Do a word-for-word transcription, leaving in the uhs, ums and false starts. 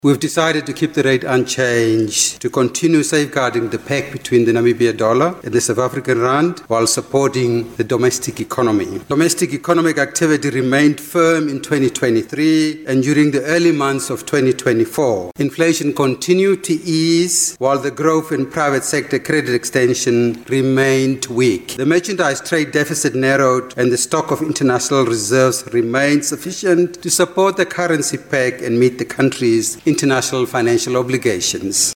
We've decided to keep the rate unchanged to continue safeguarding the peg between the Namibia dollar and the South African rand while supporting the domestic economy. Domestic economic activity remained firm in twenty twenty-three and during the early months of twenty twenty-four. Inflation continued to ease while the growth in private sector credit extension remained weak. The merchandise trade deficit narrowed and the stock of international reserves remained sufficient to support the currency peg and meet the country's international financial obligations.